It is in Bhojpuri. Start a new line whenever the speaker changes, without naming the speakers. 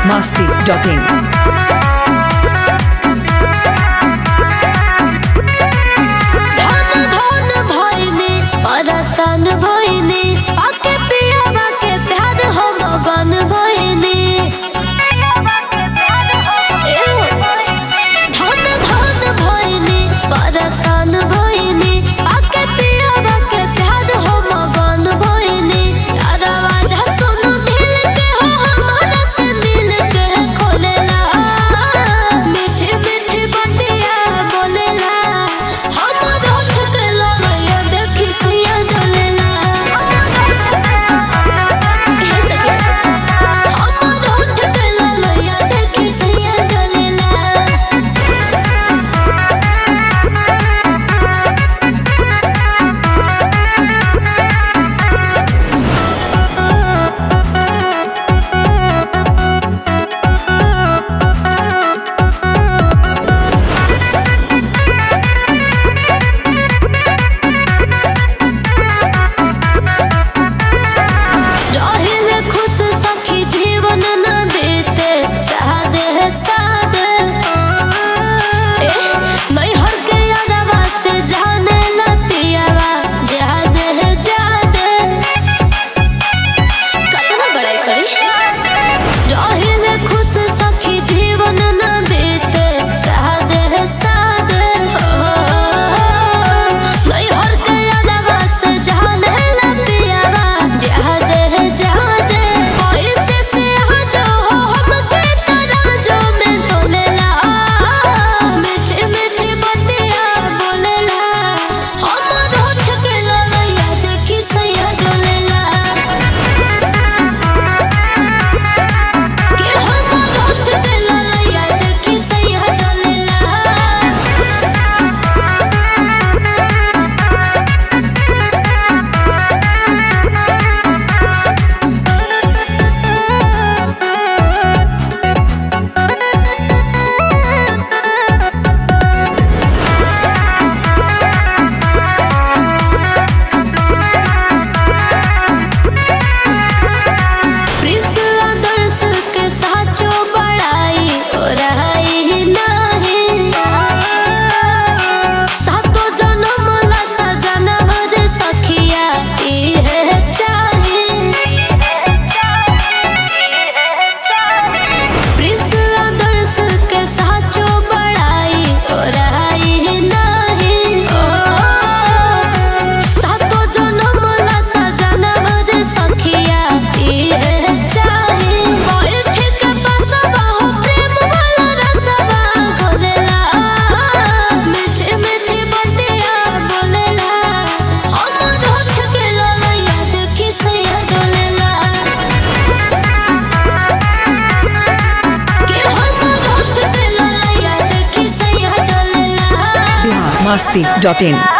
masti.in.
परसान भइनी आके पियावा के प्यार हो मगन भइनी धन धन भइनी परसान भइनी आके पियावा के प्यार हो मगन भइनी दरवाजा सुनो दिल के हो हमारा से मिल के खोलेला मीठी मीठी बतिया बोलेला हमर होठ के ललैया देखी सुइया डोलेला हे सखी हमर होठ के ललैया देखी सुइया डोलेला रहिले खुश सखी जीवन न बीते सादे सादे नैहर के यादवा से जाने ला पियावा जादे जादे कतना बड़ाई करी रहिले खुश सखी जीवन न बीते सादे सादे नैहर के यादवा से जाने ला पियावा जादे जादे पैसे से आजो हमके तराजो में तोलेला मीठी मीठी बतिया बोलेला हमर होठ के ललैया देखी सैया डोलेला कि हमर होठ के ललैया देखी सैया डोलेला प्रिंस आदर्श के साचो बड़ाई हो रही नहीं सातो जन्म ला सजनवा रे सखिया इहे चाहे प्रिंस आदर्श के साचो बड़ाई हो रही नहीं सातो जन्म ला सजनवा रे सखिया इहे चाहे बैठ के बसवा हो प्रेम वाला रसवा घोलेला मीठी मीठी बतिया बोलेला हमर होठ के ललैया देखी सैया डोलेला कि हमर होठ के ललैया देखी सैया डोलेला
masti.in.